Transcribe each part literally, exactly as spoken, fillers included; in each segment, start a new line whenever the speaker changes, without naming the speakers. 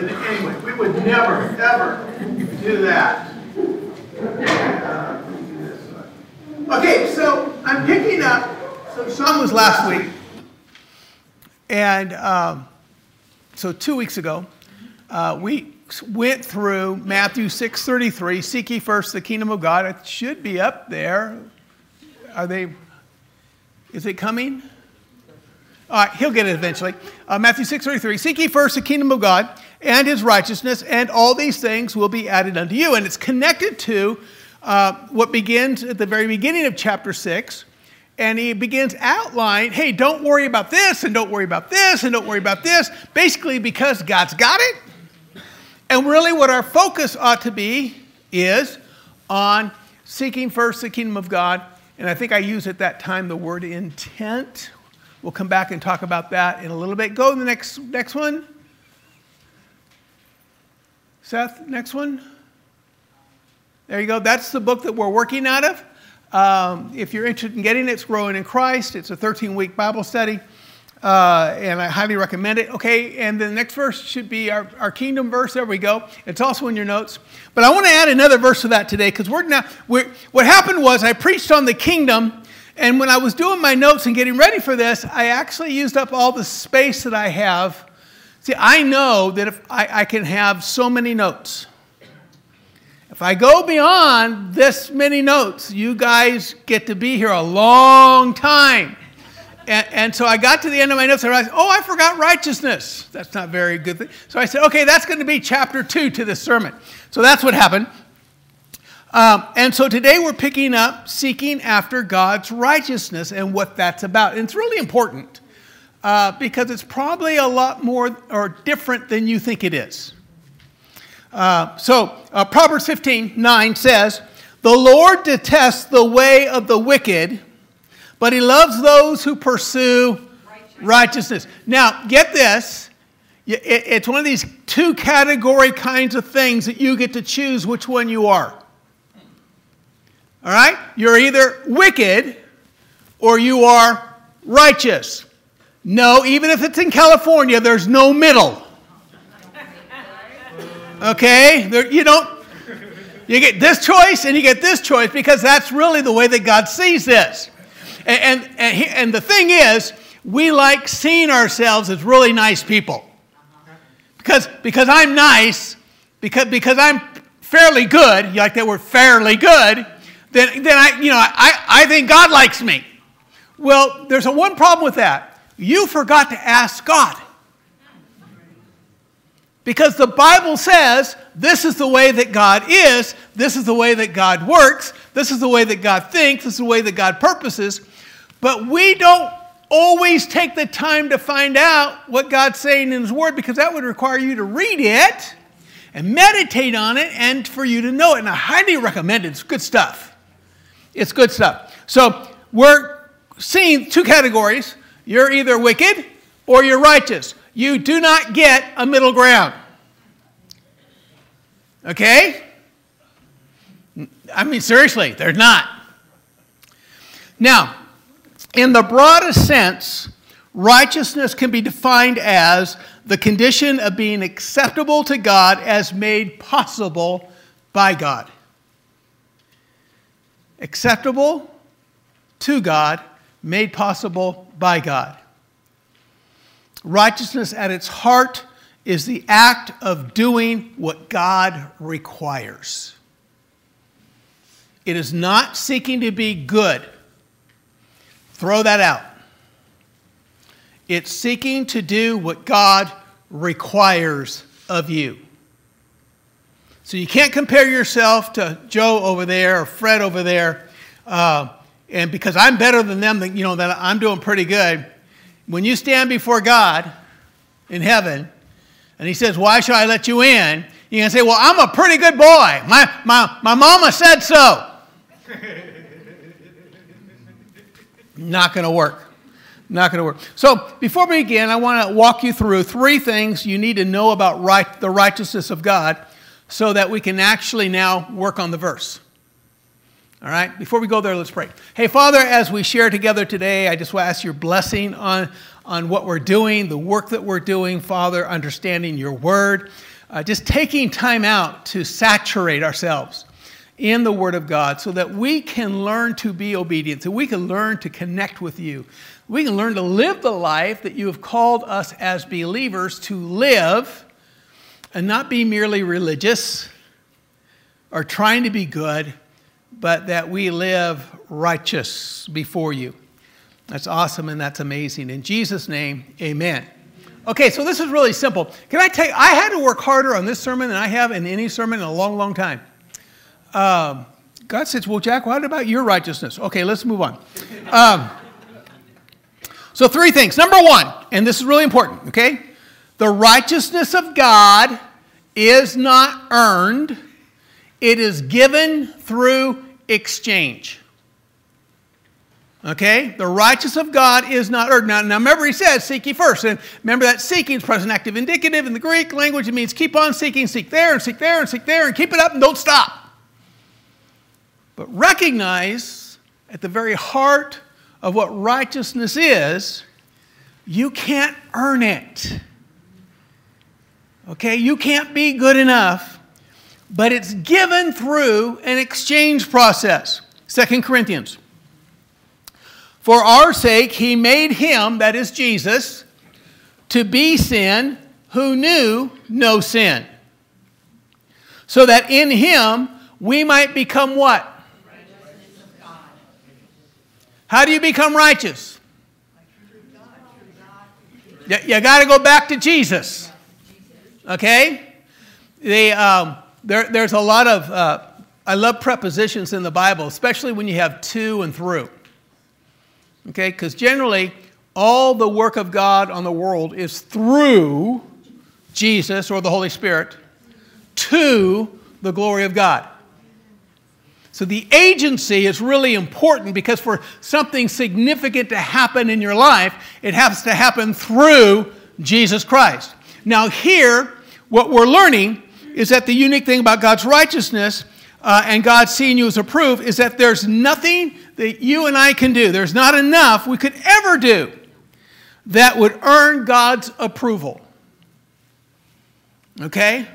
But anyway, we would never, ever do that. Uh, okay, so I'm picking up. So Sean was last week. And um, so two weeks ago, uh, we went through Matthew six thirty-three, seek ye first the kingdom of God. It should be up there. Are they, is it coming? All right, he'll get it eventually. Uh, Matthew six thirty-three, seek ye first the kingdom of God and his righteousness, and all these things will be added unto you. And it's connected to uh, what begins at the very beginning of chapter six. And he begins outline, hey, don't worry about this, and don't worry about this, and don't worry about this, basically because God's got it. And really what our focus ought to be is on seeking first the kingdom of God. And I think I used at that time the word intent. We'll come back and talk about that in a little bit. Go to the next, next one. Seth, next one. There you go. That's the book that we're working out of. Um, if you're interested in getting it, it's Growing in Christ. It's a thirteen-week Bible study, uh, and I highly recommend it. Okay, and the next verse should be our, our kingdom verse. There we go. It's also in your notes. But I want to add another verse to that today, because we're now. We're, what happened was I preached on the kingdom, and when I was doing my notes and getting ready for this, I actually used up all the space that I have. See, I know that if I, I can have so many notes. If I go beyond this many notes, you guys get to be here a long time. And, and so I got to the end of my notes and I realized, oh, I forgot righteousness. That's not a very good thing. So I said, okay, that's going to be chapter two to this sermon. So that's what happened. Um, and so today we're picking up seeking after God's righteousness and what that's about. And it's really important uh, because it's probably a lot more or different than you think it is. Uh, so, uh, Proverbs fifteen nine says, the Lord detests the way of the wicked, but he loves those who pursue righteousness. righteousness. Now, get this. It's one of these two category kinds of things that you get to choose which one you are. All right? You're either wicked or you are righteous. No, even if it's in California, there's no middle. Okay, there, you don't, you get this choice and you get this choice because that's really the way that God sees this. And, and, and, he, and the thing is, we like seeing ourselves as really nice people. Because, because I'm nice, because, because I'm fairly good, you like that word fairly good, then, then I, you know, I, I think God likes me. Well, there's a one problem with that. You forgot to ask God. Because the Bible says this is the way that God is, this is the way that God works, this is the way that God thinks, this is the way that God purposes, but we don't always take the time to find out what God's saying in his word, because that would require you to read it and meditate on it and for you to know it. And I highly recommend it. It's good stuff. It's good stuff. So we're seeing two categories. You're either wicked or you're righteous. You do not get a middle ground. Okay? I mean, seriously, there's not. Now, in the broadest sense, righteousness can be defined as the condition of being acceptable to God as made possible by God. Acceptable to God, made possible by God. Righteousness at its heart is the act of doing what God requires. It is not seeking to be good. Throw that out. It's seeking to do what God requires of you. So you can't compare yourself to Joe over there or Fred over there, uh, and because I'm better than them, you know, that I'm doing pretty good. When you stand before God in heaven, and he says, why should I let you in? You can say, well, I'm a pretty good boy. My, my, my mama said so. Not going to work. Not going to work. So before we begin, I want to walk you through three things you need to know about right, the righteousness of God so that we can actually now work on the verse. All right? Before we go there, let's pray. Hey, Father, as we share together today, I just want to ask your blessing on, on what we're doing, the work that we're doing, Father, understanding your word. uh, just taking time out to saturate ourselves in the Word of God so that we can learn to be obedient, so we can learn to connect with you. We can learn to live the life that you have called us as believers to live and not be merely religious or trying to be good, but that we live righteous before you. That's awesome and that's amazing. In Jesus' name, amen. Okay, so this is really simple. Can I tell you, I had to work harder on this sermon than I have in any sermon in a long, long time. Um, God says, well, Jack, what about your righteousness? Okay, let's move on. Um, so three things. Number one, and this is really important, okay? The righteousness of God is not earned. It is given through exchange. Okay? The righteousness of God is not earned. Now, now remember he says, seek ye first. And remember that seeking is present active indicative in the Greek language. It means keep on seeking, seek there, and seek there, and seek there, and keep it up and don't stop. But recognize at the very heart of what righteousness is, you can't earn it. Okay? You can't be good enough, but it's given through an exchange process. Second Corinthians. For our sake, he made him, that is Jesus, to be sin who knew no sin. So that in him we might become what? How do you become righteous? You, you got to go back to Jesus. Okay? The, um, there, there's a lot of, uh, I love prepositions in the Bible, especially when you have to and through. Okay? Because generally, all the work of God on the world is through Jesus or the Holy Spirit to the glory of God. So the agency is really important because for something significant to happen in your life, it has to happen through Jesus Christ. Now here, what we're learning is that the unique thing about God's righteousness uh, and God seeing you as approved is that there's nothing that you and I can do. There's not enough we could ever do that would earn God's approval. Okay?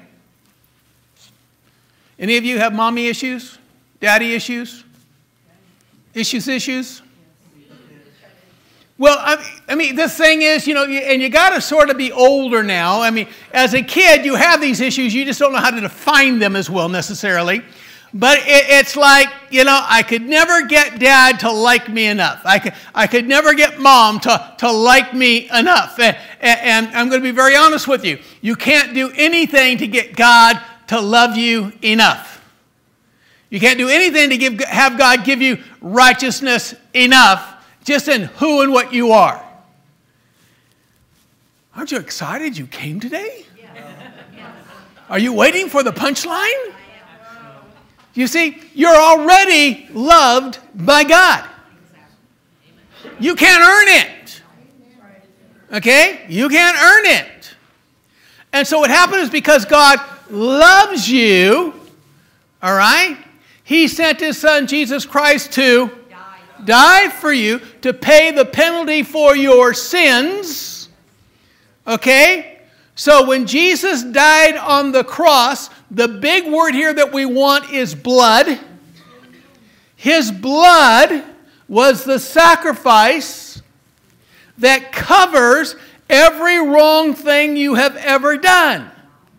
Any of you have mommy issues? Daddy issues? Issues, issues? Well, I mean, the thing is, you know, and you got to sort of be older now. I mean, as a kid, you have these issues. You just don't know how to define them as well necessarily. But it, it's like, you know, I could never get dad to like me enough. I could, I could never get mom to, to like me enough. And, and I'm going to be very honest with you. You can't do anything to get God to love you enough. You can't do anything to give, have God give you righteousness enough just in who and what you are. Aren't you excited you came today? Are you waiting for the punchline? You see, you're already loved by God. You can't earn it. Okay? You can't earn it. And so what happens is because God loves you, all right? He sent his son, Jesus Christ, to die. die for you, to pay the penalty for your sins. Okay? So when Jesus died on the cross, the big word here that we want is blood. His blood was the sacrifice that covers every wrong thing you have ever done.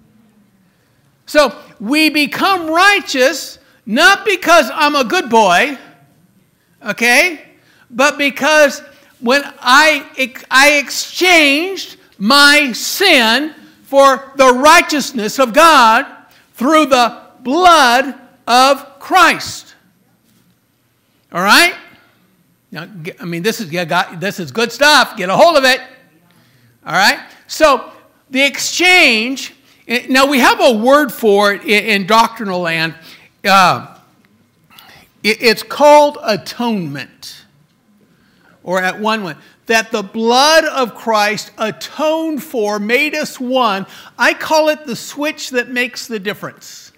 So we become righteous not because I'm a good boy, okay, but because when I, I exchanged my sin for the righteousness of God through the blood of Christ. All right? Now, I mean, this is, this is good stuff. Get a hold of it. All right? So, the exchange, now we have a word for it in doctrinal land. Uh, it, it's called atonement. Or at one one. That the blood of Christ atoned for, made us one. I call it the switch that makes the difference.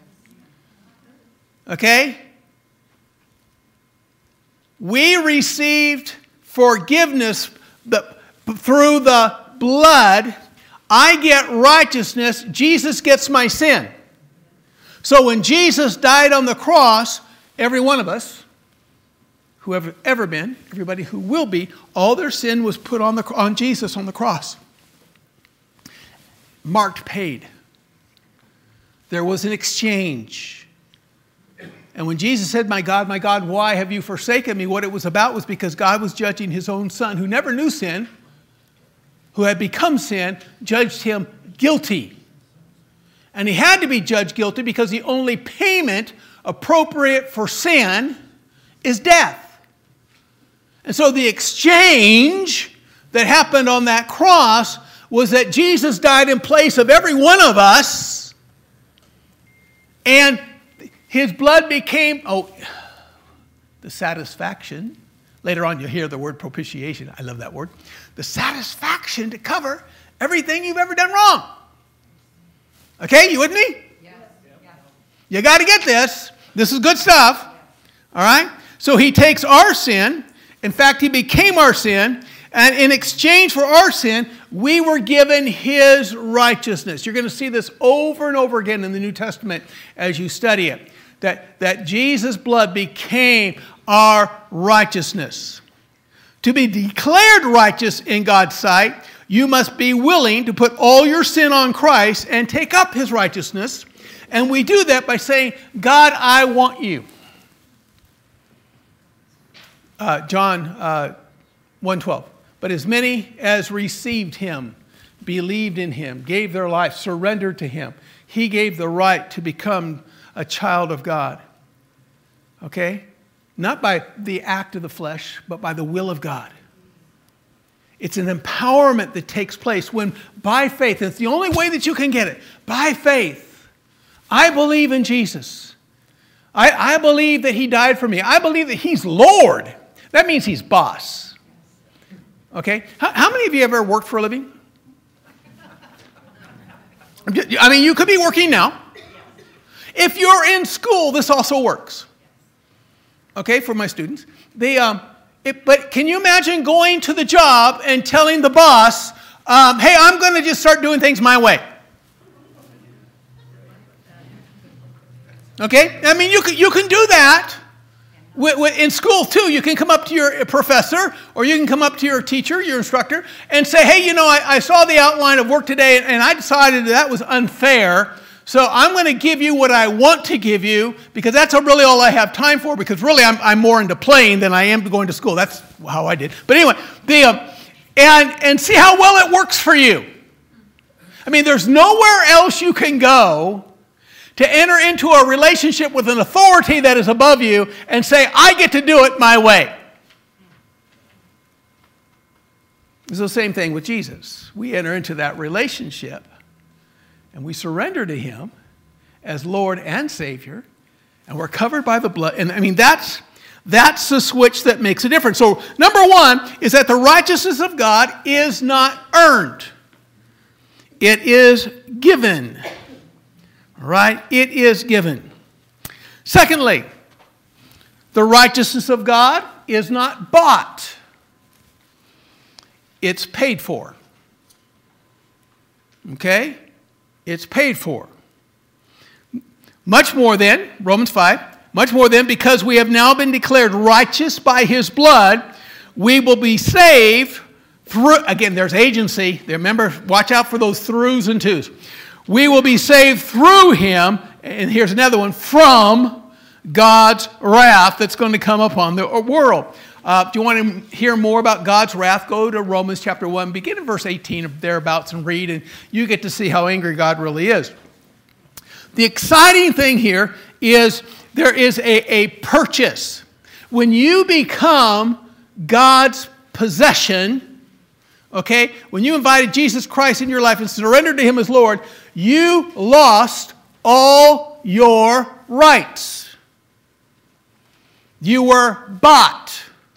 Okay? We received forgiveness through the blood I get righteousness, Jesus gets my sin. So when Jesus died on the cross, every one of us, who have ever been, everybody who will be, all their sin was put on, the, on Jesus on the cross. Marked paid. There was an exchange. And when Jesus said, my God, my God, why have you forsaken me? What it was about was because God was judging his own son, who never knew sin, who had become sin, judged him guilty. And he had to be judged guilty because the only payment appropriate for sin is death. And so the exchange that happened on that cross was that Jesus died in place of every one of us, and his blood became, oh, the satisfaction. Later on you'll hear the word propitiation. I love that word. The satisfaction to cover everything you've ever done wrong. Okay, you with me? Yes. You got to get this. This is good stuff. All right? So he takes our sin. In fact, he became our sin. And in exchange for our sin, we were given his righteousness. You're going to see this over and over again in the New Testament as you study it. That, that Jesus' blood became our righteousness. To be declared righteous in God's sight, you must be willing to put all your sin on Christ and take up his righteousness. And we do that by saying, God, I want you. Uh, John uh, one twelve. But as many as received him, believed in him, gave their life, surrendered to him, he gave the right to become a child of God. Okay? Not by the act of the flesh, but by the will of God. It's an empowerment that takes place when by faith, and it's the only way that you can get it, by faith, I believe in Jesus. I, I believe that he died for me. I believe that he's Lord. That means he's boss. Okay? How, how many of you ever worked for a living? I mean, you could be working now. If you're in school, this also works. Okay, for my students. They, um, it, but can you imagine going to the job and telling the boss, um, hey, I'm going to just start doing things my way? Okay? I mean, you can, you can do that. In school, too, you can come up to your professor or you can come up to your teacher, your instructor, and say, hey, you know, I, I saw the outline of work today and I decided that was unfair. So I'm going to give you what I want to give you because that's really all I have time for, because really I'm, I'm more into playing than I am going to school. That's how I did. But anyway, the, uh, and, and see how well it works for you. I mean, there's nowhere else you can go to enter into a relationship with an authority that is above you and say, I get to do it my way. It's the same thing with Jesus. We enter into that relationship and we surrender to him as Lord and Savior, and we're covered by the blood. And I mean, that's, that's the switch that makes a difference. So number one is that the righteousness of God is not earned. It is given. Right? It is given. Secondly, the righteousness of God is not bought. It's paid for. Okay? It's paid for. Much more than, Romans five, much more than, because we have now been declared righteous by his blood, we will be saved through, again, there's agency. Remember, watch out for those throughs and twos. We will be saved through him, and here's another one, from God's wrath that's going to come upon the world. Uh, if you want to hear more about God's wrath, go to Romans chapter one, begin at verse eighteen or thereabouts and read, and you get to see how angry God really is. The exciting thing here is there is a, a purchase. When you become God's possession, okay, when you invited Jesus Christ in your life and surrendered to him as Lord, you lost all your rights. You were bought.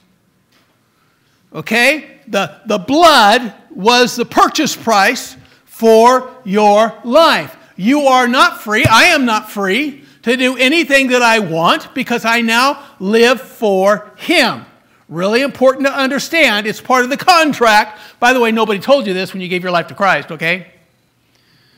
Okay? The, the blood was the purchase price for your life. You are not free. I am not free to do anything that I want because I now live for him. Really important to understand. It's part of the contract. By the way, nobody told you this when you gave your life to Christ, okay?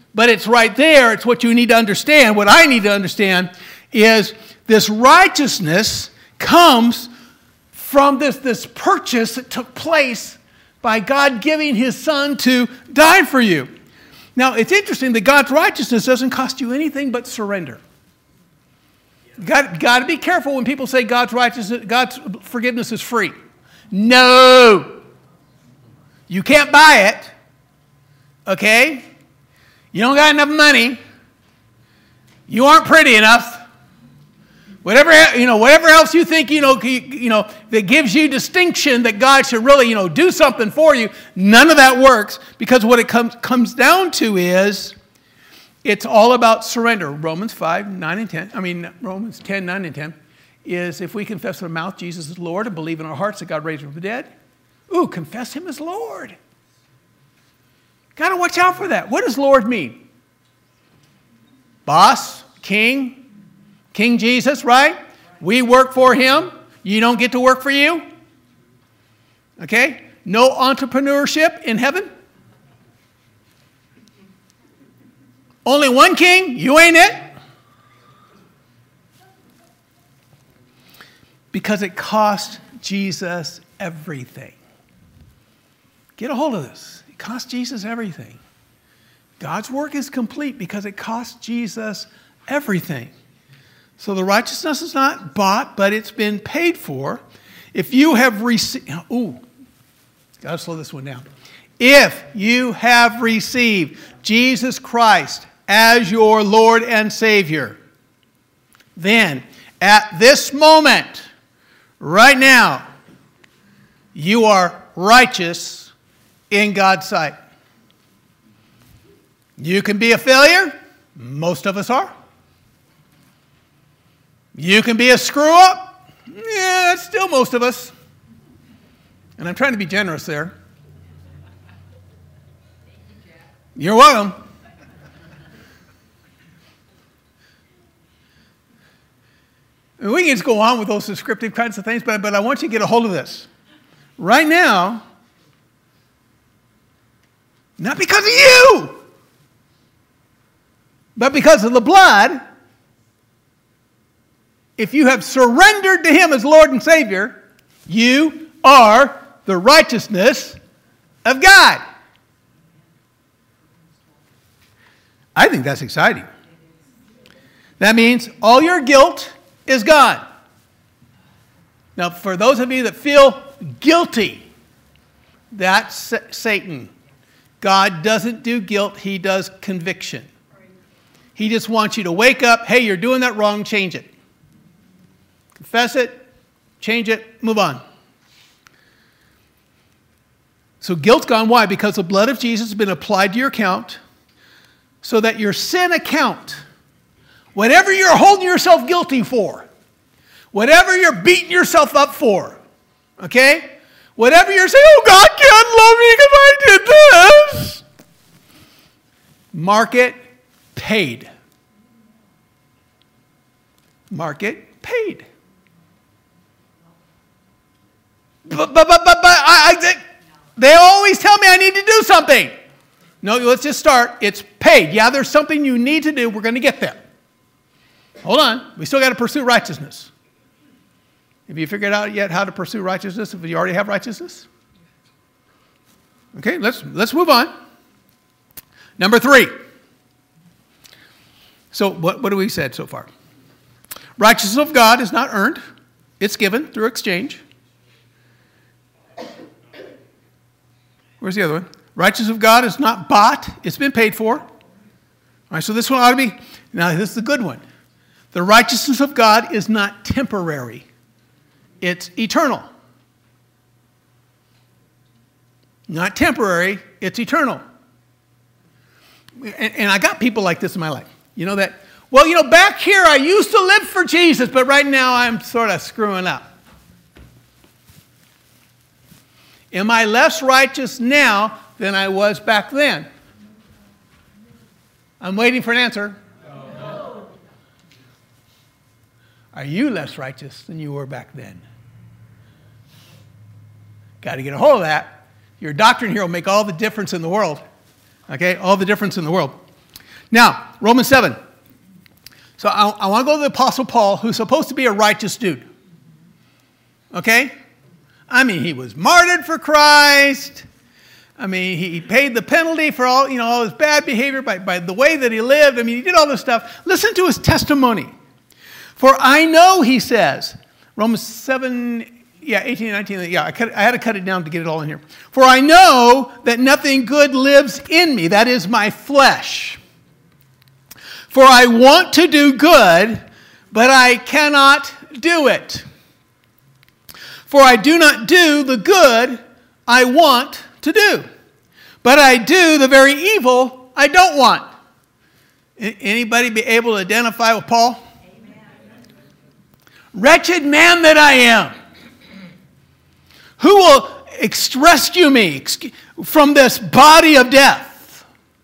But it's right there. It's what you need to understand. What I need to understand is this righteousness comes from this, this purchase that took place by God giving his son to die for you. Now, it's interesting that God's righteousness doesn't cost you anything but surrender. You got, got to be careful when people say God's righteousness, God's forgiveness is free. No. You can't buy it. Okay? You don't got enough money. You aren't pretty enough. Whatever, you know, whatever else you think, you know, you, you know, that gives you distinction that God should really, you know, do something for you, none of that works, because what it comes comes down to is it's all about surrender. Romans five, nine, and ten, I mean, Romans ten, nine, and ten, is if we confess with our mouth Jesus is Lord and believe in our hearts that God raised him from the dead, ooh, confess him as Lord. Got to watch out for that. What does Lord mean? Boss, king, King Jesus, right? We work for him. You don't get to work for you. Okay? No entrepreneurship in heaven. Only one king. You ain't it. Because it cost Jesus everything. Get a hold of this. It cost Jesus everything. God's work is complete because it cost Jesus everything. So the righteousness is not bought, but it's been paid for. If you have received, ooh, got to slow this one down. If you have received Jesus Christ as your Lord and Savior, then at this moment, right now, you are righteous in God's sight. You can be a failure. Most of us are. You can be a screw-up. Yeah, that's still most of us. And I'm trying to be generous there. You're welcome. And we can just go on with those descriptive kinds of things, but, but I want you to get a hold of this. Right now, not because of you, but because of the blood, if you have surrendered to him as Lord and Savior, you are the righteousness of God. I think that's exciting. That means all your guilt is gone. Now, for those of you that feel guilty, that's Satan. God doesn't do guilt, he does conviction. He just wants you to wake up, hey, you're doing that wrong, change it. Confess it, change it, move on. So guilt's gone. Why? Because the blood of Jesus has been applied to your account so that your sin account, whatever you're holding yourself guilty for, whatever you're beating yourself up for, okay? Whatever you're saying, oh, God can't love me because I did this. Mark it paid. Mark it paid. But, but, but, but, but I, I, they always tell me I need to do something. No, let's just start. It's paid. Yeah, there's something you need to do. We're going to get there. Hold on. We still got to pursue righteousness. Have you figured out yet how to pursue righteousness if you already have righteousness? Okay, let's, let's move on. Number three. So what, what have we said so far? Righteousness of God is not earned. It's given through exchange. Where's the other one? Righteousness of God is not bought. It's been paid for. All right, so this one ought to be, now this is the good one. The righteousness of God is not temporary. It's eternal. Not temporary, it's eternal. And, and I got people like this in my life. You know that, well, you know, back here I used to live for Jesus, but right now I'm sort of screwing up. Am I less righteous now than I was back then? I'm waiting for an answer. No. Are you less righteous than you were back then? Got to get a hold of that. Your doctrine here will make all the difference in the world. Okay? All the difference in the world. Now, Romans seven. So I, I want to go to the Apostle Paul, who's supposed to be a righteous dude. Okay? I mean, he was martyred for Christ. I mean, he paid the penalty for all, you know, all his bad behavior by, by the way that he lived. I mean, he did all this stuff. Listen to his testimony. For I know, he says, Romans seven, yeah, eighteen and nineteen, yeah, I, cut, I had to cut it down to get it all in here. For I know that nothing good lives in me, that is my flesh. For I want to do good, but I cannot do it. For I do not do the good I want to do, but I do the very evil I don't want. Anybody be able to identify with Paul? Amen. Wretched man that I am, who will rescue me from this body of death?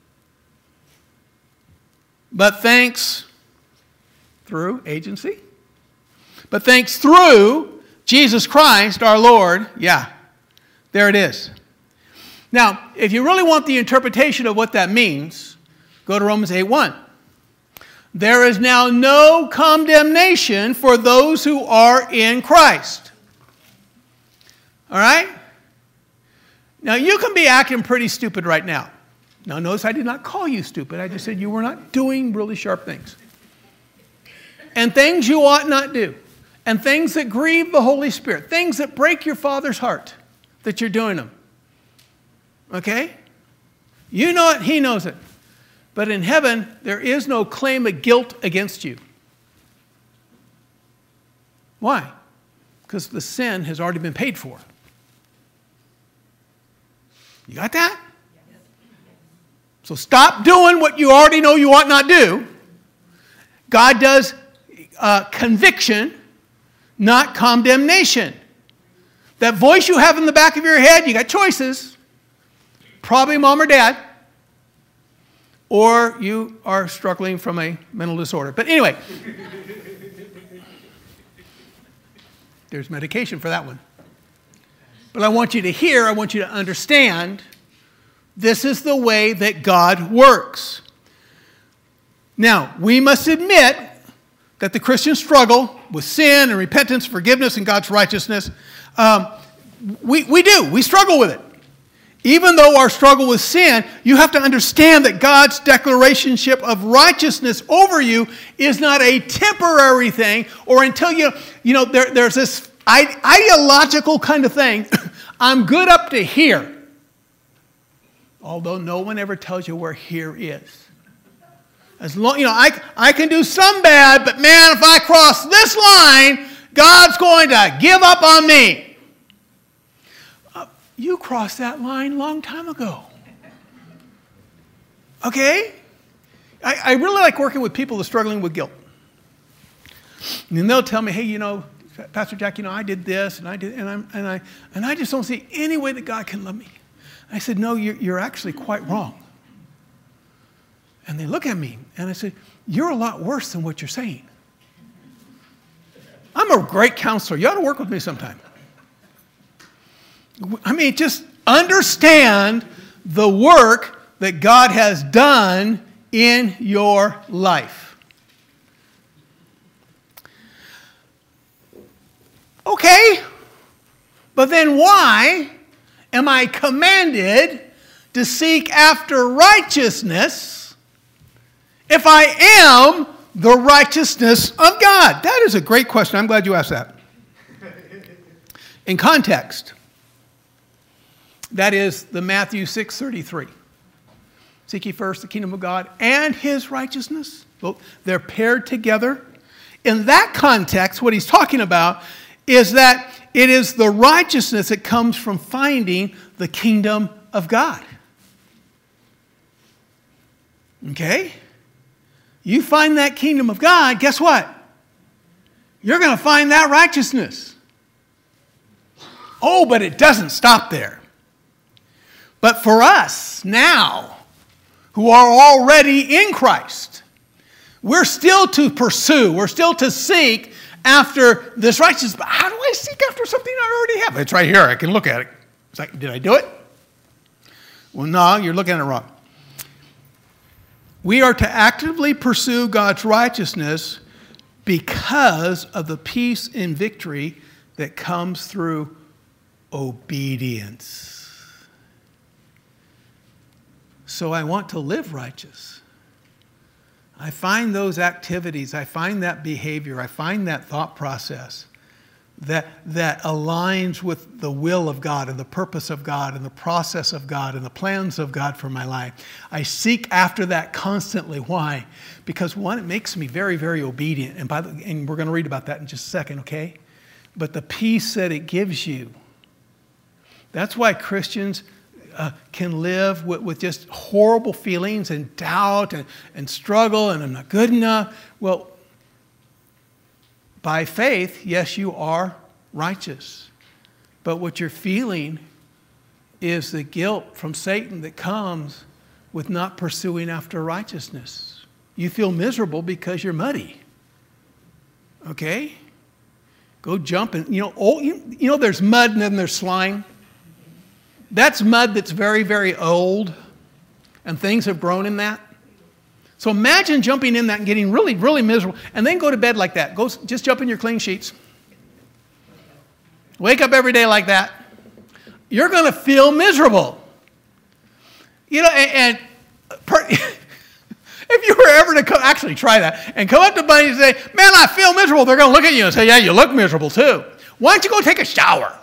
But thanks through agency, but thanks through Jesus Christ our Lord. Yeah, there it is. Now, if you really want the interpretation of what that means, go to Romans eight one. There is now no condemnation for those who are in Christ. All right? Now, you can be acting pretty stupid right now. Now, notice I did not call you stupid. I just said you were not doing really sharp things. And things you ought not do. And things that grieve the Holy Spirit. Things that break your Father's heart, that you're doing them. Okay? You know it, he knows it. But in heaven, there is no claim of guilt against you. Why? Because the sin has already been paid for. You got that? So stop doing what you already know you ought not do. God does uh, conviction, not condemnation. That voice you have in the back of your head, you got choices. Probably mom or dad. Or you are struggling from a mental disorder. But anyway, there's medication for that one. But I want you to hear, I want you to understand, this is the way that God works. Now, we must admit that the Christian struggle with sin and repentance, forgiveness, and God's righteousness, um, we, we do. We struggle with it. Even though our struggle with sin, you have to understand that God's declarationship of righteousness over you is not a temporary thing, or until you, you know, there, there's this ideological kind of thing. I'm good up to here. Although no one ever tells you where here is. As long, you know, I, I can do some bad, but man, if I cross this line, God's going to give up on me. You crossed that line a long time ago. Okay? I, I really like working with people that are struggling with guilt. And then they'll tell me, hey, you know, Pastor Jack, you know, I did this, and I did, and I'm, and I, and I just don't see any way that God can love me. I said, no, you're, you're actually quite wrong. And they look at me, and I said, you're a lot worse than what you're saying. I'm a great counselor. You ought to work with me sometime. I mean, just understand the work that God has done in your life. Okay, but then why am I commanded to seek after righteousness if I am the righteousness of God? That is a great question. I'm glad you asked that. In context, that is the Matthew six thirty-three. Seek ye first the kingdom of God and his righteousness. Well, they're paired together. In that context, what he's talking about is that it is the righteousness that comes from finding the kingdom of God. Okay? You find that kingdom of God, guess what? You're going to find that righteousness. Oh, but it doesn't stop there. But for us now, who are already in Christ, we're still to pursue, we're still to seek after this righteousness. But how do I seek after something I already have? It's right here. I can look at it. It's like, did I do it? Well, no, you're looking at it wrong. We are to actively pursue God's righteousness because of the peace and victory that comes through obedience. So I want to live righteous. I find those activities, I find that behavior, I find that thought process that, that aligns with the will of God and the purpose of God and the process of God and the plans of God for my life. I seek after that constantly. Why? Because one, it makes me very, very obedient. And, by the, and we're going to read about that in just a second, okay? But the peace that it gives you. That's why Christians uh, can live with, with just horrible feelings and doubt and, and struggle and I'm not good enough. Well, by faith, yes, you are righteous. But what you're feeling is the guilt from Satan that comes with not pursuing after righteousness. You feel miserable because you're muddy. Okay? Go jump and, you know, oh, you, you know there's mud and then there's slime. That's mud that's very, very old and things have grown in that. So imagine jumping in that and getting really, really miserable and then go to bed like that. Go, just jump in your clean sheets. Wake up every day like that. You're going to feel miserable. You know, and, and per, if you were ever to come, actually try that, and come up to buddy and say, man, I feel miserable, they're going to look at you and say, yeah, you look miserable too. Why don't you go take a shower?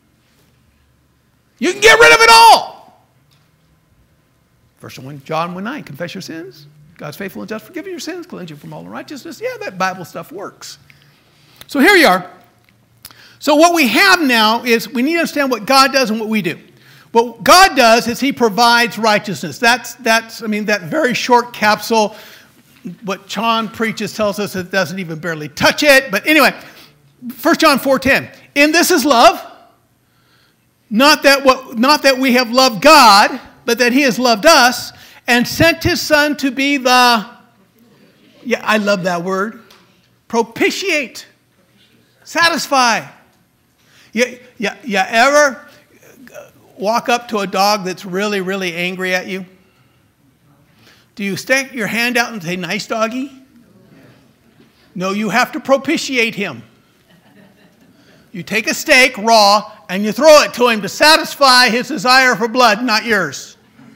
You can get rid of it all. First John one nine, confess your sins. God's faithful and just, forgive you your sins, cleanse you from all unrighteousness. Yeah, that Bible stuff works. So here you are. So what we have now is we need to understand what God does and what we do. What God does is he provides righteousness. That's, that's I mean, that very short capsule, what John preaches tells us it doesn't even barely touch it. But anyway, First John four ten. In this is love, not that, what, not that we have loved God, but that he has loved us and sent his son to be the, yeah, I love that word, propitiate, satisfy. You, you, you ever walk up to a dog that's really, really angry at you? Do you stick your hand out and say, nice doggy? No, you have to propitiate him. You take a steak raw and you throw it to him to satisfy his desire for blood, not yours.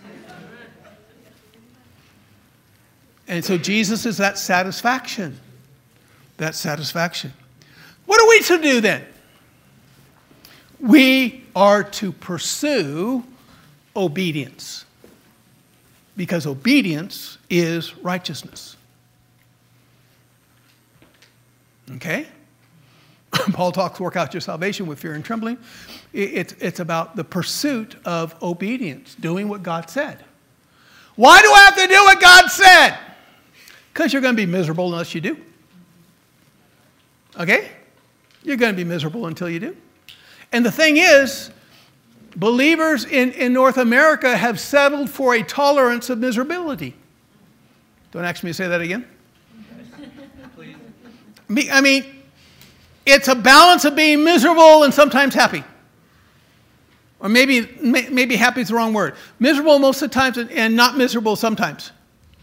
And so Jesus is that satisfaction. That satisfaction. What are we to do then? We are to pursue obedience. Because obedience is righteousness. Okay? Paul talks, work out your salvation with fear and trembling. It's, it's about the pursuit of obedience, doing what God said. Why do I have to do what God said? Because you're going to be miserable unless you do. Okay? You're going to be miserable until you do. And the thing is, believers in, in North America have settled for a tolerance of miserability. Don't ask me to say that again. Please. I mean, it's a balance of being miserable and sometimes happy. Or maybe, maybe happy is the wrong word. Miserable most of the times and not miserable sometimes.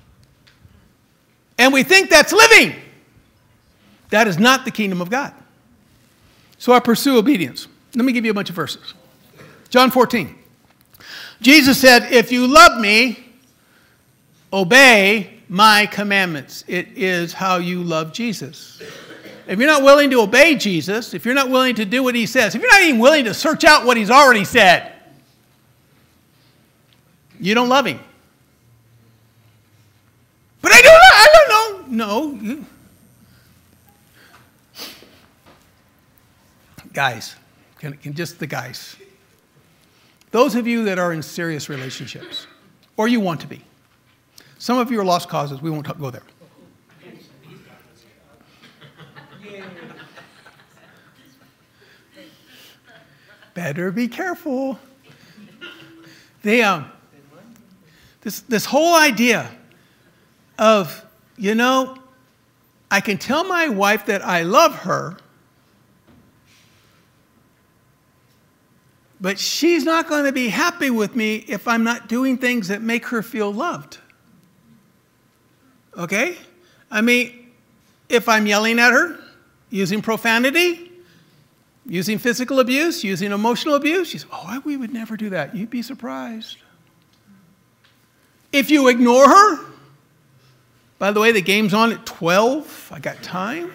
And we think that's living. That is not the kingdom of God. So I pursue obedience. Let me give you a bunch of verses. John fourteen. Jesus said, if you love me, obey my commandments. It is how you love Jesus. If you're not willing to obey Jesus, if you're not willing to do what he says, if you're not even willing to search out what he's already said, you don't love him. But I don't know. I don't know. No. Guys, can, can just the guys. Those of you that are in serious relationships, or you want to be. Some of you are lost causes. We won't go there. Better be careful. They, um, this, this whole idea of, you know, I can tell my wife that I love her, but she's not going to be happy with me if I'm not doing things that make her feel loved. Okay? I mean, if I'm yelling at her, using profanity, using physical abuse, using emotional abuse, she says, oh, we would never do that. You'd be surprised. If you ignore her, by the way, the game's on at twelve. I got time.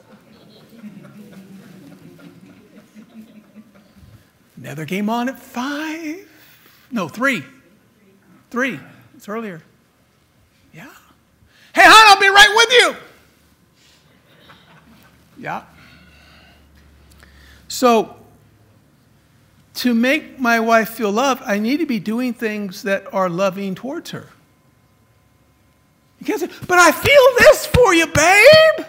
Another game on at five. No, three. Three. It's earlier. Yeah. Hey, hon, I'll be right with you. Yeah. So, to make my wife feel loved, I need to be doing things that are loving towards her. You can't say, but I feel this for you, babe.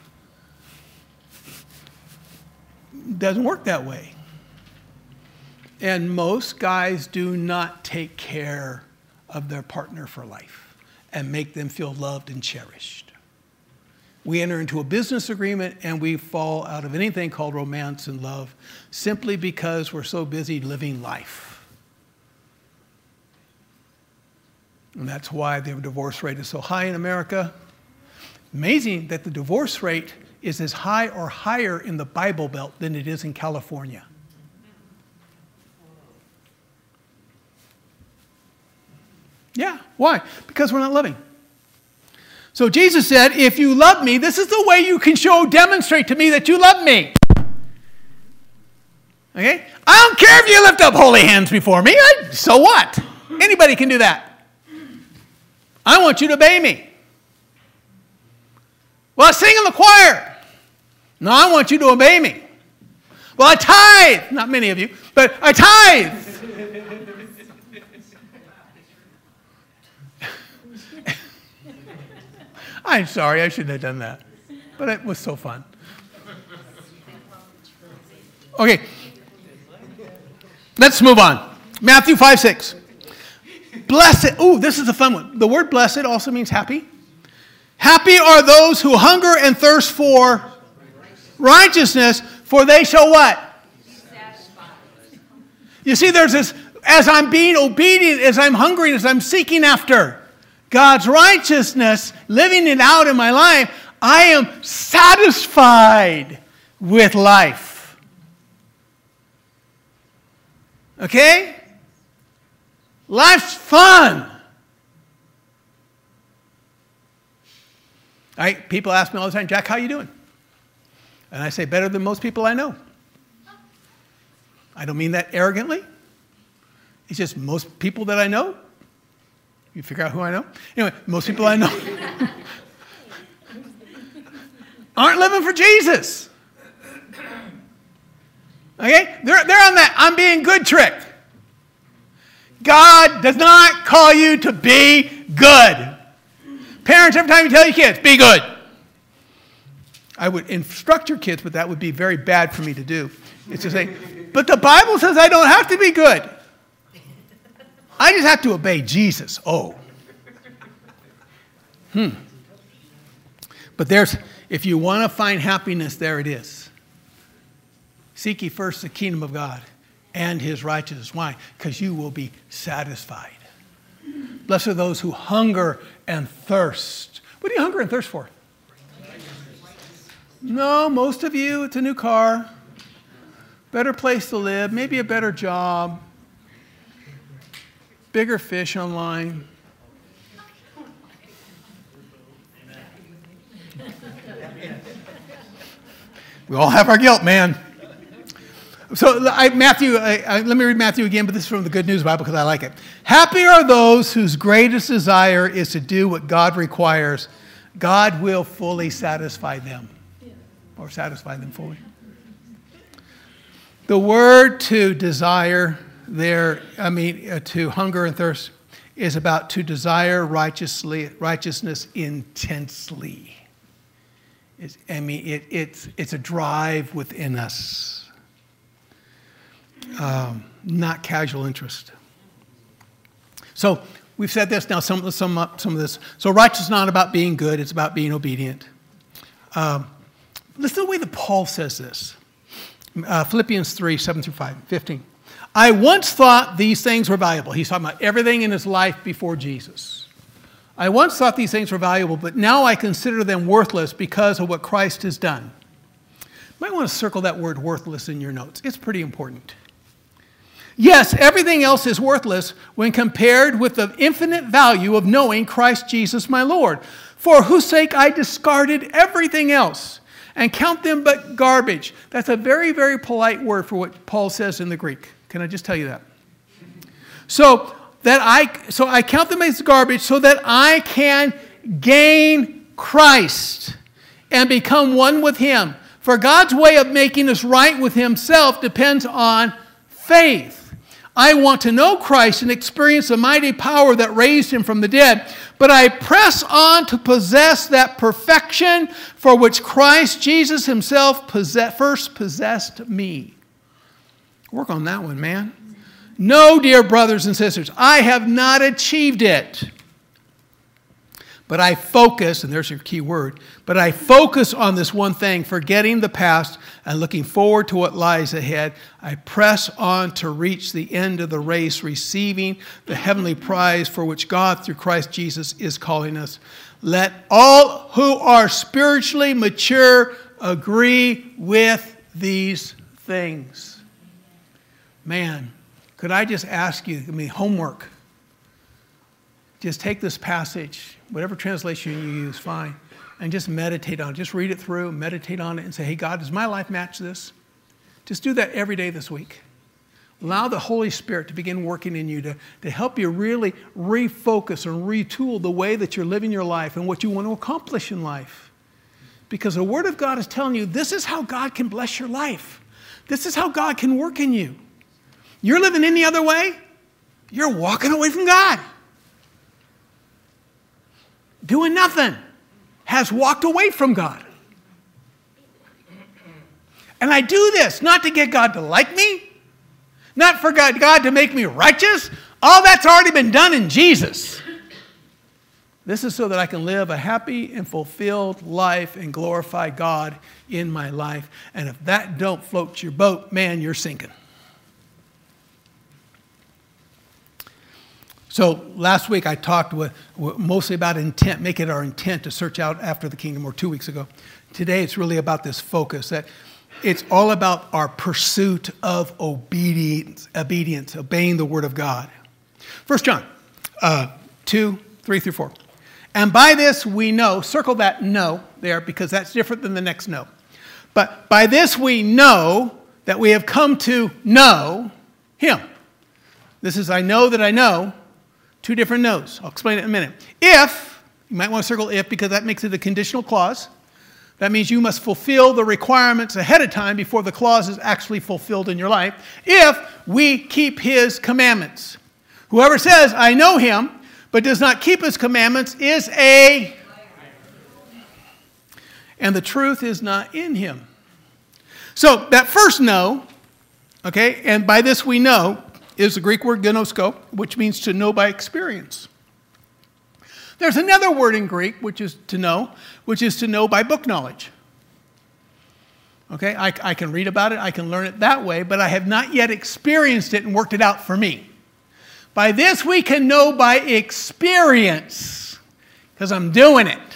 It doesn't work that way. And most guys do not take care of their partner for life and make them feel loved and cherished. We enter into a business agreement and we fall out of anything called romance and love simply because we're so busy living life. And that's why the divorce rate is so high in America. Amazing that the divorce rate is as high or higher in the Bible Belt than it is in California. Yeah, why? Because we're not loving. So Jesus said, if you love me, this is the way you can show, demonstrate to me that you love me. Okay? I don't care if you lift up holy hands before me. I, so what? Anybody can do that. I want you to obey me. Well, I sing in the choir. No, I want you to obey me. Well, I tithe. Not many of you, but I tithe. I'm sorry, I shouldn't have done that. But it was so fun. Okay. Let's move on. Matthew five six. Blessed. Ooh, this is a fun one. The word blessed also means happy. Happy are those who hunger and thirst for righteousness, for they shall what? You see, there's this, as I'm being obedient, as I'm hungry, as I'm seeking after God's righteousness, living it out in my life, I am satisfied with life. Okay? Life's fun. I, people ask me all the time, Jack, how you doing? And I say, better than most people I know. I don't mean that arrogantly. It's just most people that I know. You figure out who I know? Anyway, most people I know aren't living for Jesus. Okay? They're, they're on that I'm being good trick. God does not call you to be good. Parents, every time you tell your kids, be good. I would instruct your kids, but that would be very bad for me to do. It's to say, but the Bible says I don't have to be good. I just have to obey Jesus. Oh. Hmm. But there's, if you want to find happiness, there it is. Seek ye first the kingdom of God and his righteousness. Why? Because you will be satisfied. Blessed are those who hunger and thirst. What do you hunger and thirst for? No, most of you, it's a new car, better place to live, maybe a better job, bigger fish online. We all have our guilt, man. So I, Matthew, I, I, let me read Matthew again, but this is from the Good News Bible because I like it. Happy are those whose greatest desire is to do what God requires. God will fully satisfy them. Or satisfy them fully. The word to desire there, I mean, uh, to hunger and thirst, is about to desire righteously, righteousness intensely. It's, I mean, it, it's, it's a drive within us. Um, not casual interest. So we've said this, now some, let's sum up some of this. So righteousness is not about being good, it's about being obedient. Um, Listen to the way that Paul says this. Uh, Philippians three, seven through five, fifteen. I once thought these things were valuable. He's talking about everything in his life before Jesus. I once thought these things were valuable, but now I consider them worthless because of what Christ has done. You might want to circle that word worthless in your notes. It's pretty important. Yes, everything else is worthless when compared with the infinite value of knowing Christ Jesus my Lord, for whose sake I discarded everything else and count them but garbage. That's a very, very polite word for what Paul says in the Greek. Can I just tell you that? So that I so I count them as garbage so that I can gain Christ and become one with him. For God's way of making us right with himself depends on faith. I want to know Christ and experience the mighty power that raised him from the dead, but I press on to possess that perfection for which Christ Jesus himself possess, first possessed me. Work on that one, man. No, dear brothers and sisters, I have not achieved it. But I focus, and there's your key word, but I focus on this one thing, forgetting the past and looking forward to what lies ahead. I press on to reach the end of the race, receiving the heavenly prize for which God, through Christ Jesus, is calling us. Let all who are spiritually mature agree with these things. Man, could I just ask you, I mean, homework. Just take this passage, whatever translation you use, fine, and just meditate on it. Just read it through, meditate on it, and say, hey, God, does my life match this? Just do that every day this week. Allow the Holy Spirit to begin working in you to, to help you really refocus and retool the way that you're living your life and what you want to accomplish in life. Because the Word of God is telling you this is how God can bless your life. This is how God can work in you. You're living any other way, you're walking away from God. Doing nothing has walked away from God. And I do this not to get God to like me, not for God, God to make me righteous. All that's already been done in Jesus. This is so that I can live a happy and fulfilled life and glorify God in my life. And if that don't float your boat, man, you're sinking. So last week I talked with, mostly about intent, make it our intent to search out after the kingdom, or two weeks ago. Today it's really about this focus, that it's all about our pursuit of obedience, obedience, obeying the word of God. First John uh, two, three through four. And by this we know, circle that no there because that's different than the next no. But by this we know that we have come to know him. This is I know that I know. Two different no's. I'll explain it in a minute. If, you might want to circle if because that makes it a conditional clause. That means you must fulfill the requirements ahead of time before the clause is actually fulfilled in your life. If we keep his commandments. Whoever says, I know him, but does not keep his commandments is a... And the truth is not in him. So that first no, okay, and by this we know, is the Greek word gnosko, which means to know by experience. There's another word in Greek, which is to know, which is to know by book knowledge. Okay, I, I can read about it, I can learn it that way, but I have not yet experienced it and worked it out for me. By this we can know by experience, because I'm doing it,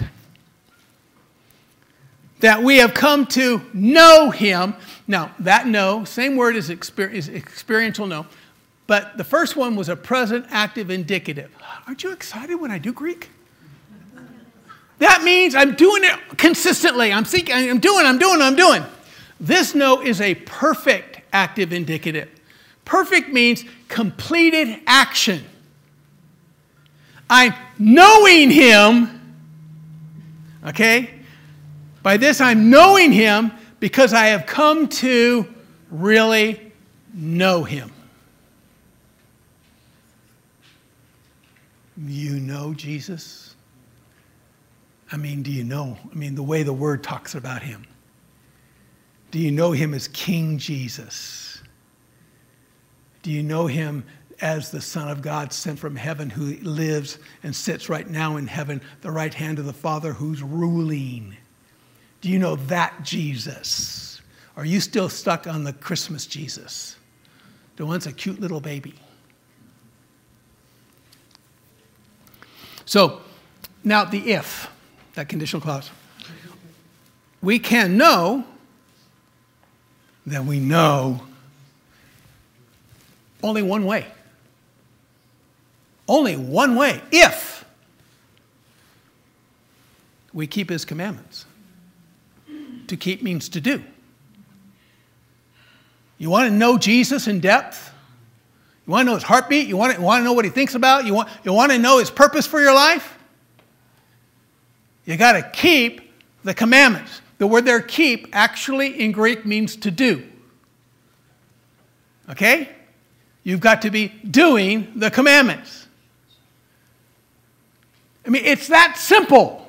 that we have come to know him. Now, that know, same word as exper- is experiential know, but the first one was a present active indicative. Aren't you excited when I do Greek? That means I'm doing it consistently. I'm seeking, I'm doing, I'm doing, I'm doing. This know is a perfect active indicative. Perfect means completed action. I'm knowing him, okay? By this I'm knowing him because I have come to really know him. You know Jesus? I mean, do you know? I mean, the way the word talks about him. Do you know him as King Jesus? Do you know him as the Son of God sent from heaven who lives and sits right now in heaven, the right hand of the Father who's ruling? Do you know that Jesus? Or are you still stuck on the Christmas Jesus? The one's a cute little baby. So, Now, the if, that conditional clause. We can know that we know only one way. Only one way. If we keep his commandments. To keep means to do. You want to know Jesus in depth? You want to know his heartbeat? You want to, you want to know what he thinks about? You want, you want to know his purpose for your life? You got to keep the commandments. The word there, keep, actually in Greek means to do. Okay? You've got to be doing the commandments. I mean, it's that simple.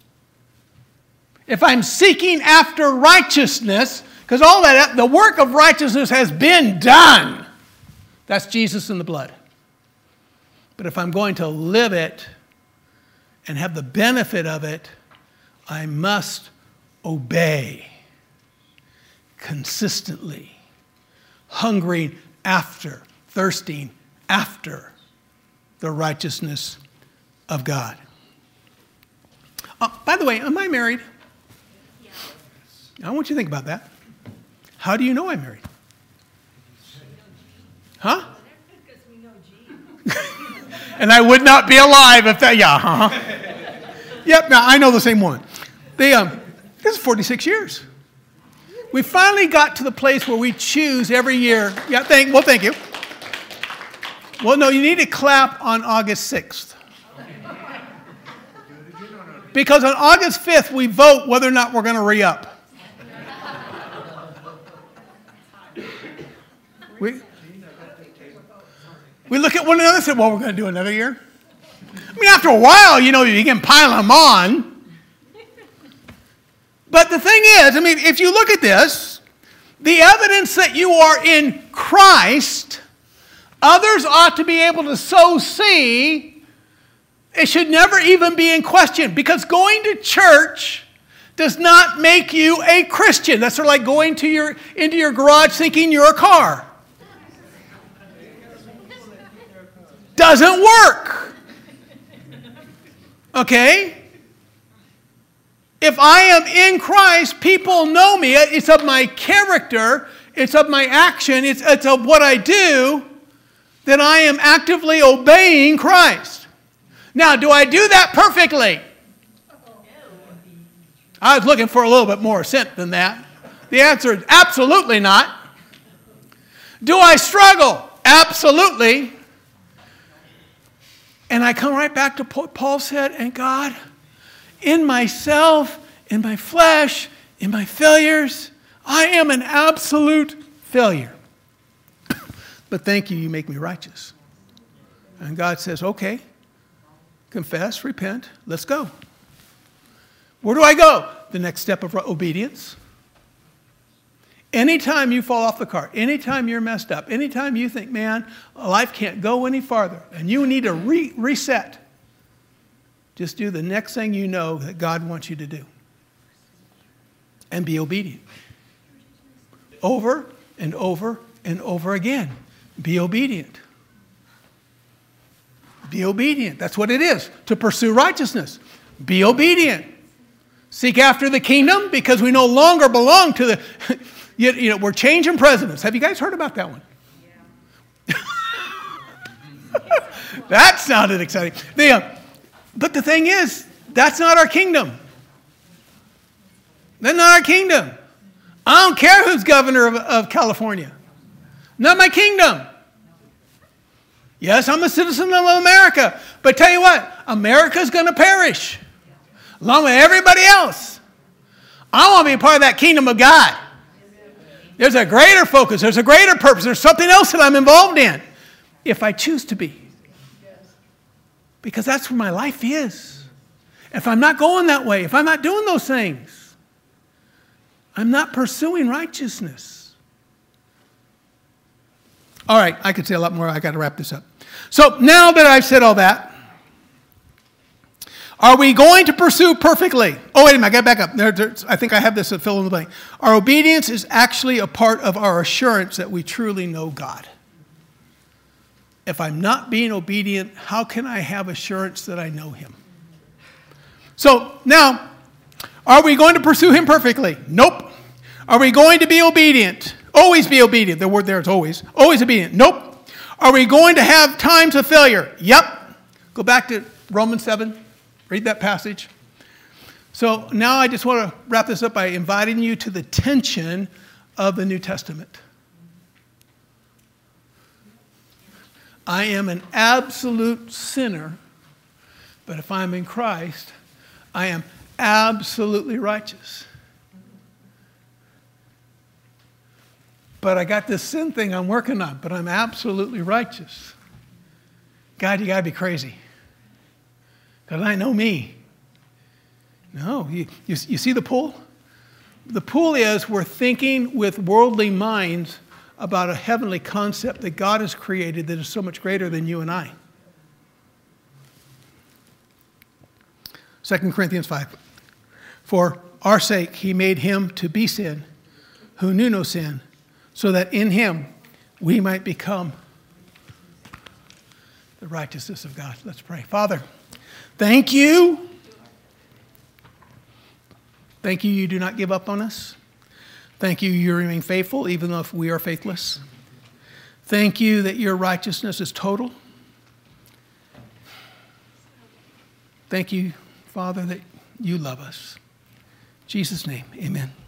If I'm seeking after righteousness, because all that, the work of righteousness has been done. That's Jesus in the blood. But if I'm going to live it and have the benefit of it, I must obey consistently, hungering after, thirsting after the righteousness of God. Uh, by the way, am I married? Yeah. I want you to think about that. How do you know I'm married? Huh? Because we know Jesus. And I would not be alive if that, yeah, huh? Yep, now I know the same woman. They, um, this is forty-six years. We finally got to the place where we choose every year. Yeah, thank, well, thank you. Well, no, you need to clap on August sixth. Because on August fifth, we vote whether or not we're going to re-up. We, we look at one another and say, well, we're going to do another year. I mean, after a while, you know, you can pile them on. But the thing is, I mean, if you look at this, the evidence that you are in Christ, others ought to be able to so see, it should never even be in question. Because going to church does not make you a Christian. That's sort of like going to your, into your garage thinking you're a car. Doesn't work. Okay? If I am in Christ, people know me. It's of my character. It's of my action. It's, it's of what I do that I am actively obeying Christ. Now, do I do that perfectly? I was looking for a little bit more assent than that. The answer is absolutely not. Do I struggle? Absolutely. And I come right back to what Paul said, and God, in myself, in my flesh, in my failures, I am an absolute failure. But thank you, you make me righteous. And God says, okay, confess, repent, let's go. Where do I go? The next step of obedience. Anytime you fall off the cart, anytime you're messed up, anytime you think, man, life can't go any farther, and you need to re- reset, just do the next thing you know that God wants you to do. And be obedient. Over and over and over again. Be obedient. Be obedient. That's what it is, to pursue righteousness. Be obedient. Seek after the kingdom because we no longer belong to the... You, you know, we're changing presidents. Have you guys heard about that one? Yeah. That sounded exciting. The, uh, but the thing is, that's not our kingdom. That's not our kingdom. I don't care who's governor of, of California. Not my kingdom. Yes, I'm a citizen of America. But tell you what, America's going to perish. Along with everybody else. I want to be a part of that kingdom of God. There's a greater focus. There's a greater purpose. There's something else that I'm involved in. If I choose to be. Because that's where my life is. If I'm not going that way, if I'm not doing those things, I'm not pursuing righteousness. All right, I could say a lot more. I got to wrap this up. So now that I've said all that, are we going to pursue perfectly? Oh, wait a minute, I got to back up. There, there, I think I have this at fill in the blank. Our obedience is actually a part of our assurance that we truly know God. If I'm not being obedient, how can I have assurance that I know Him? So now, are we going to pursue him perfectly? Nope. Are we going to be obedient? Always be obedient. The word there is always. Always obedient. Nope. Are we going to have times of failure? Yep. Go back to Romans seven. Read that passage. So now I just want to wrap this up by inviting you to the tension of the New Testament. I am an absolute sinner, but if I'm in Christ, I am absolutely righteous. But I got this sin thing I'm working on, but I'm absolutely righteous. God, you got to be crazy. Because I know me. No, you, you, you see the pull? The pull is we're thinking with worldly minds about a heavenly concept that God has created that is so much greater than you and I. Second Corinthians five. For our sake he made him to be sin, who knew no sin, so that in him we might become the righteousness of God. Let's pray. Father, thank you. Thank you, you do not give up on us. Thank you, you remain faithful, even though we are faithless. Thank you that your righteousness is total. Thank you, Father, that you love us. In Jesus' name, amen.